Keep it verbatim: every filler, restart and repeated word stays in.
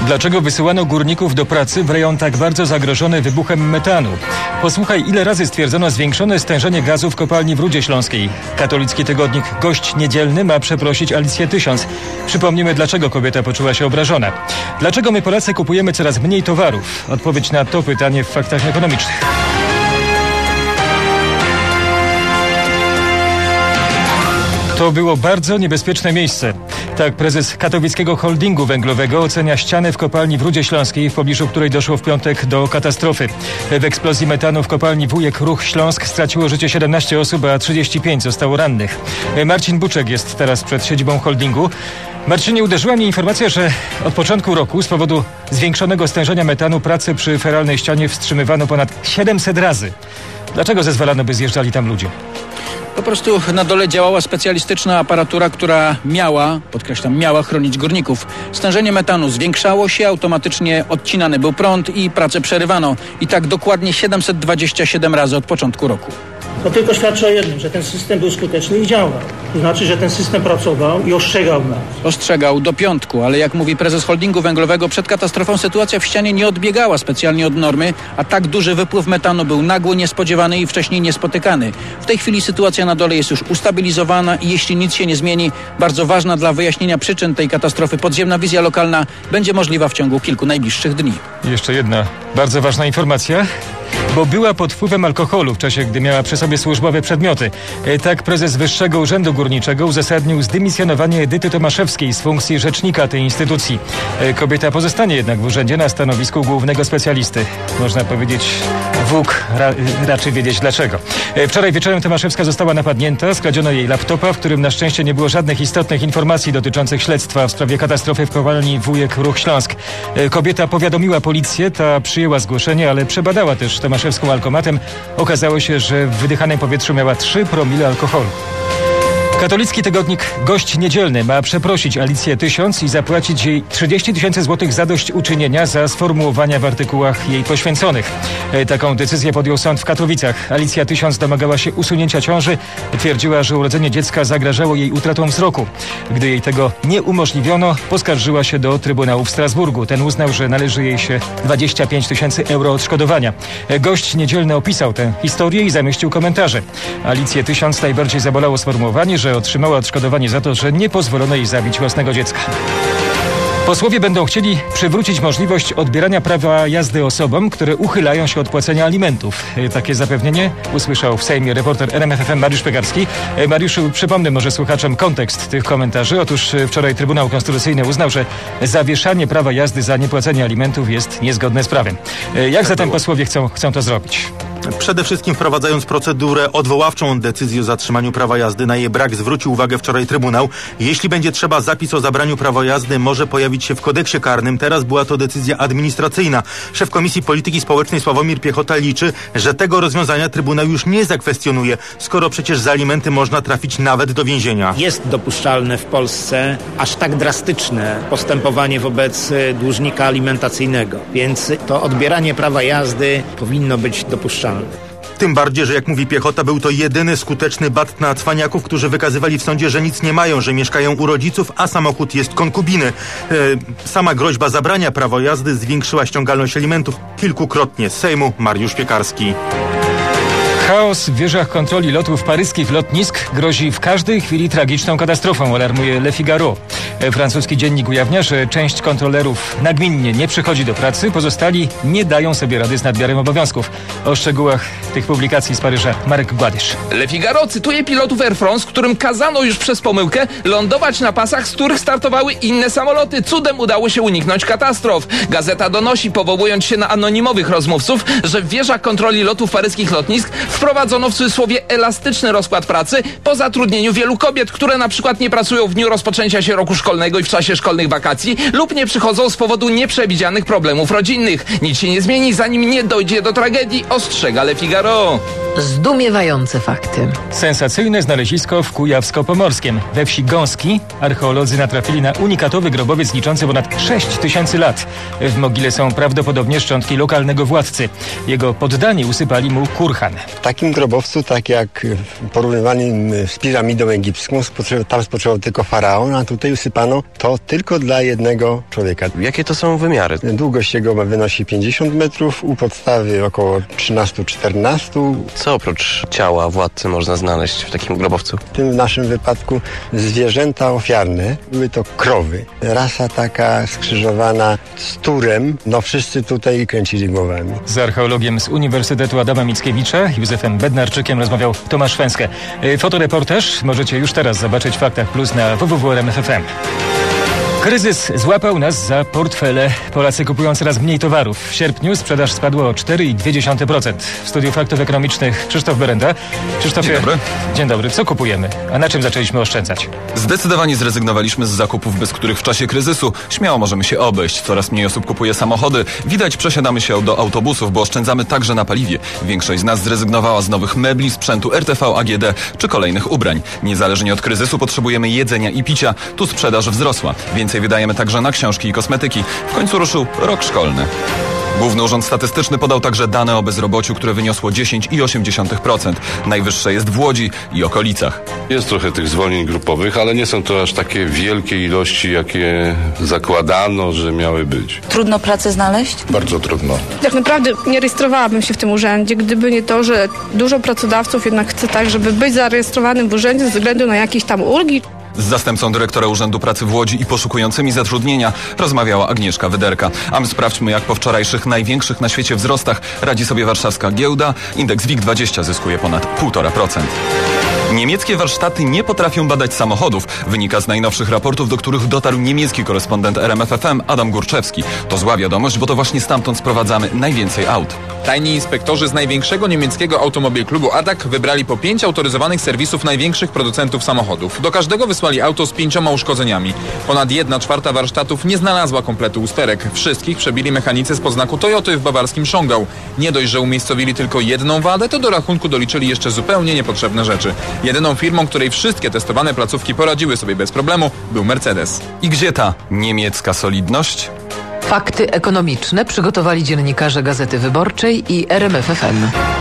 Dlaczego wysyłano górników do pracy w rejon tak bardzo zagrożony wybuchem metanu? Posłuchaj, ile razy stwierdzono zwiększone stężenie gazu w kopalni w Rudzie Śląskiej. Katolicki tygodnik Gość Niedzielny ma przeprosić Alicję Tysiąc. Przypomnimy, dlaczego kobieta poczuła się obrażona. Dlaczego my Polacy kupujemy coraz mniej towarów? Odpowiedź na to pytanie w Faktach Ekonomicznych. To było bardzo niebezpieczne miejsce. Tak prezes katowickiego holdingu węglowego ocenia ścianę w kopalni w Rudzie Śląskiej, w pobliżu której doszło w piątek do katastrofy. W eksplozji metanu w kopalni Wujek Ruch Śląsk straciło życie siedemnaście osób, a trzydzieści pięć zostało rannych. Marcin Buczek jest teraz przed siedzibą holdingu. Marcinie, uderzyła mnie informacja, że od początku roku z powodu zwiększonego stężenia metanu prace przy feralnej ścianie wstrzymywano ponad siedemset razy. Dlaczego zezwalano, by zjeżdżali tam ludzie? Po prostu na dole działała specjalistyczna aparatura, która miała, podkreślam, miała chronić górników. Stężenie metanu zwiększało się, automatycznie odcinany był prąd i pracę przerywano. I tak dokładnie siedemset dwadzieścia siedem razy od początku roku. To tylko świadczy o jednym, że ten system był skuteczny i działał. To znaczy, że ten system pracował i ostrzegał nas. Ostrzegał do piątku, ale jak mówi prezes holdingu węglowego, przed katastrofą sytuacja w ścianie nie odbiegała specjalnie od normy, a tak duży wypływ metanu był nagły, niespodziewany i wcześniej niespotykany. W tej chwili sytuacja na dole jest już ustabilizowana i jeśli nic się nie zmieni, bardzo ważna dla wyjaśnienia przyczyn tej katastrofy podziemna wizja lokalna będzie możliwa w ciągu kilku najbliższych dni. Jeszcze jedna bardzo ważna informacja. Bo była pod wpływem alkoholu w czasie, gdy miała przy sobie służbowe przedmioty. Tak prezes Wyższego Urzędu Górniczego uzasadnił zdymisjonowanie Edyty Tomaszewskiej z funkcji rzecznika tej instytucji. Kobieta pozostanie jednak w urzędzie na stanowisku głównego specjalisty. Można powiedzieć, Bóg ra, raczy wiedzieć dlaczego. Wczoraj wieczorem Tomaszewska została napadnięta, skradziono jej laptopa, w którym na szczęście nie było żadnych istotnych informacji dotyczących śledztwa w sprawie katastrofy w kopalni Wujek Ruch Śląsk. Kobieta powiadomiła policję, ta przyjęła zgłoszenie, ale przebadała też Tomaszewską alkomatem. Okazało się, że w wydychanym powietrzu miała trzy promile alkoholu. Katolicki tygodnik Gość Niedzielny ma przeprosić Alicję Tysiąc i zapłacić jej trzydzieści tysięcy złotych zadośćuczynienia za sformułowania w artykułach jej poświęconych. Taką decyzję podjął sąd w Katowicach. Alicja Tysiąc domagała się usunięcia ciąży. Twierdziła, że urodzenie dziecka zagrażało jej utratą wzroku. Gdy jej tego nie umożliwiono, poskarżyła się do Trybunału w Strasburgu. Ten uznał, że należy jej się dwadzieścia pięć tysięcy euro odszkodowania. Gość Niedzielny opisał tę historię i zamieścił komentarze. Alicję Tysiąc najbardziej zabolało sformułowanie, że otrzymała odszkodowanie za to, że nie pozwolono jej zabić własnego dziecka. Posłowie będą chcieli przywrócić możliwość odbierania prawa jazdy osobom, które uchylają się od płacenia alimentów. Takie zapewnienie usłyszał w Sejmie reporter R M F F M Mariusz Piekarski. Mariuszu, przypomnę może słuchaczom kontekst tych komentarzy. Otóż wczoraj Trybunał Konstytucyjny uznał, że zawieszanie prawa jazdy za niepłacenie alimentów jest niezgodne z prawem. Jak zatem posłowie chcą, chcą to zrobić? Przede wszystkim wprowadzając procedurę odwoławczą decyzji o zatrzymaniu prawa jazdy. Na jej brak zwrócił uwagę wczoraj Trybunał. Jeśli będzie trzeba, zapis o zabraniu prawa jazdy może pojawić się w kodeksie karnym. Teraz była to decyzja administracyjna. Szef Komisji Polityki Społecznej Sławomir Piechota liczy, że tego rozwiązania Trybunał już nie zakwestionuje, skoro przecież za alimenty można trafić nawet do więzienia. Jest dopuszczalne w Polsce aż tak drastyczne postępowanie wobec dłużnika alimentacyjnego, więc to odbieranie prawa jazdy powinno być dopuszczalne. Tym bardziej, że jak mówi Piechota, był to jedyny skuteczny bat na cwaniaków, którzy wykazywali w sądzie, że nic nie mają, że mieszkają u rodziców, a samochód jest konkubiny. E, sama groźba zabrania prawa jazdy zwiększyła ściągalność alimentów kilkukrotnie. Z Sejmu Mariusz Piekarski. Chaos w wieżach kontroli lotów paryskich lotnisk grozi w każdej chwili tragiczną katastrofą, alarmuje Le Figaro. Francuski dziennik ujawnia, że część kontrolerów nagminnie nie przychodzi do pracy, pozostali nie dają sobie rady z nadmiarem obowiązków. O szczegółach tych publikacji z Paryża Marek Gładysz. Le Figaro cytuje pilotów Air France, którym kazano już przez pomyłkę lądować na pasach, z których startowały inne samoloty. Cudem udało się uniknąć katastrof. Gazeta donosi, powołując się na anonimowych rozmówców, że w wieżach kontroli lotów paryskich lotnisk wprowadzono w cudzysłowie elastyczny rozkład pracy po zatrudnieniu wielu kobiet, które na przykład nie pracują w dniu rozpoczęcia się roku szkolnego i w czasie szkolnych wakacji lub nie przychodzą z powodu nieprzewidzianych problemów rodzinnych. Nic się nie zmieni, zanim nie dojdzie do tragedii, ostrzega Le Figaro. Zdumiewające fakty. Sensacyjne znalezisko w Kujawsko-Pomorskiem. We wsi Gąski archeolodzy natrafili na unikatowy grobowiec liczący ponad sześć tysięcy lat. W mogile są prawdopodobnie szczątki lokalnego władcy. Jego poddani usypali mu kurhan. W takim grobowcu, tak jak porównywanym z piramidą egipską, tam spoczywał tylko faraon, a tutaj usypali wykopano, to tylko dla jednego człowieka. Jakie to są wymiary? Długość jego wynosi pięćdziesiąt metrów, u podstawy około trzynaście czternaście. Co oprócz ciała władcy można znaleźć w takim grobowcu? W tym naszym wypadku zwierzęta ofiarne. Były to krowy. Rasa taka skrzyżowana z turem. No wszyscy tutaj kręcili głowami. Z archeologiem z Uniwersytetu Adama Mickiewicza, Józefem Bednarczykiem, rozmawiał Tomasz Fęskę. Fotoreportaż możecie już teraz zobaczyć w Faktach Plus na w w w kropka r m f f m. Kryzys złapał nas za portfele. Polacy kupują coraz mniej towarów. W sierpniu sprzedaż spadła o cztery przecinek dwa dziesiąte procent. W studiu Faktów Ekonomicznych Krzysztof Berenda. Krzysztofie, dzień dobry. Dzień dobry. Co kupujemy? A na czym zaczęliśmy oszczędzać? Zdecydowanie zrezygnowaliśmy z zakupów, bez których w czasie kryzysu śmiało możemy się obejść. Coraz mniej osób kupuje samochody. Widać, przesiadamy się do autobusów, bo oszczędzamy także na paliwie. Większość z nas zrezygnowała z nowych mebli, sprzętu R T V, A G D czy kolejnych ubrań. Niezależnie od kryzysu potrzebujemy jedzenia i picia. Tu sprzedaż wzrosła. Więcej wydajemy także na książki i kosmetyki. W końcu ruszył rok szkolny. Główny Urząd Statystyczny podał także dane o bezrobociu, które wyniosło dziesięć przecinek osiem procent. Najwyższe jest w Łodzi i okolicach. Jest trochę tych zwolnień grupowych, ale nie są to aż takie wielkie ilości, jakie zakładano, że miały być. Trudno pracę znaleźć? Bardzo trudno. Tak naprawdę nie rejestrowałabym się w tym urzędzie, gdyby nie to, że dużo pracodawców jednak chce tak, żeby być zarejestrowanym w urzędzie ze względu na jakieś tam ulgi. Z zastępcą dyrektora Urzędu Pracy w Łodzi i poszukującymi zatrudnienia rozmawiała Agnieszka Wyderka. A my sprawdźmy, jak po wczorajszych największych na świecie wzrostach radzi sobie warszawska giełda. Indeks W I G dwadzieścia zyskuje ponad półtora procent. Niemieckie warsztaty nie potrafią badać samochodów. Wynika z najnowszych raportów, do których dotarł niemiecki korespondent R M F F M Adam Górczewski. To zła wiadomość, bo to właśnie stamtąd sprowadzamy najwięcej aut. Tajni inspektorzy z największego niemieckiego automobil klubu A D A C wybrali po pięć autoryzowanych serwisów największych producentów samochodów. Do każdego wysłali auto z pięcioma uszkodzeniami. Ponad jedna czwarta warsztatów nie znalazła kompletu usterek. Wszystkich przebili mechanicy z podznaku Toyoty w bawarskim Schongau. Nie dość, że umiejscowili tylko jedną wadę, to do rachunku doliczyli jeszcze zupełnie niepotrzebne rzeczy. Jedyną firmą, której wszystkie testowane placówki poradziły sobie bez problemu, był Mercedes. I gdzie ta niemiecka solidność? Fakty ekonomiczne przygotowali dziennikarze Gazety Wyborczej i R M F F M.